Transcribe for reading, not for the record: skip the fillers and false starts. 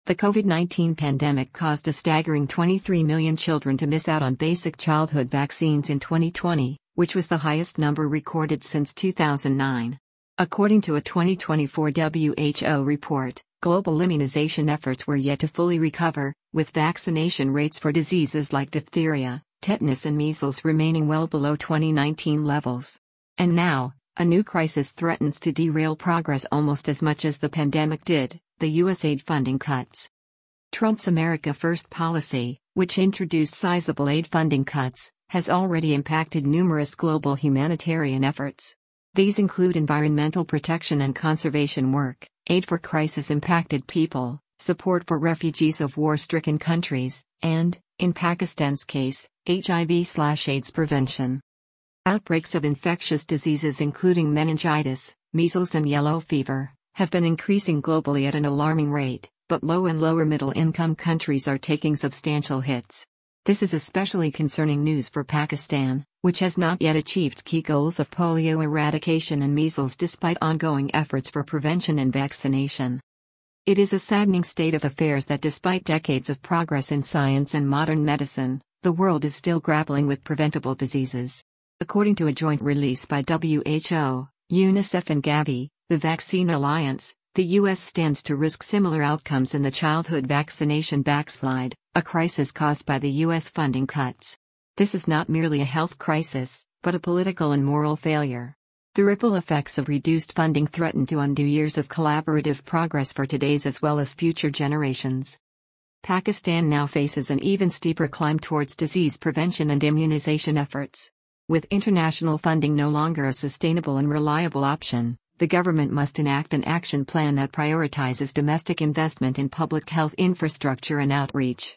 The COVID-19 pandemic caused a staggering 23 million children to miss out on basic childhood vaccines in 2020, which was the highest number recorded since 2009. According to a 2024 WHO report, global immunization efforts were yet to fully recover, with vaccination rates for diseases like diphtheria, tetanus and measles remaining well below 2019 levels. And now, a new crisis threatens to derail progress almost as much as the pandemic did: the U.S. aid funding cuts. Trump's America First policy, which introduced sizable aid funding cuts, has already impacted numerous global humanitarian efforts. These include environmental protection and conservation work, aid for crisis-impacted people, support for refugees of war-stricken countries, and, in Pakistan's case, HIV/AIDS prevention. Outbreaks of infectious diseases including meningitis, measles and yellow fever have been increasing globally at an alarming rate, but low and lower middle-income countries are taking substantial hits. This is especially concerning news for Pakistan, which has not yet achieved key goals of polio eradication and measles despite ongoing efforts for prevention and vaccination. It is a saddening state of affairs that despite decades of progress in science and modern medicine, the world is still grappling with preventable diseases. According to a joint release by WHO, UNICEF and Gavi, the Vaccine Alliance, the U.S. stands to risk similar outcomes in the childhood vaccination backslide, a crisis caused by the U.S. funding cuts. This is not merely a health crisis, but a political and moral failure. The ripple effects of reduced funding threaten to undo years of collaborative progress for today's as well as future generations. Pakistan now faces an even steeper climb towards disease prevention and immunization efforts. With international funding no longer a sustainable and reliable option, the government must enact an action plan that prioritizes domestic investment in public health infrastructure and outreach.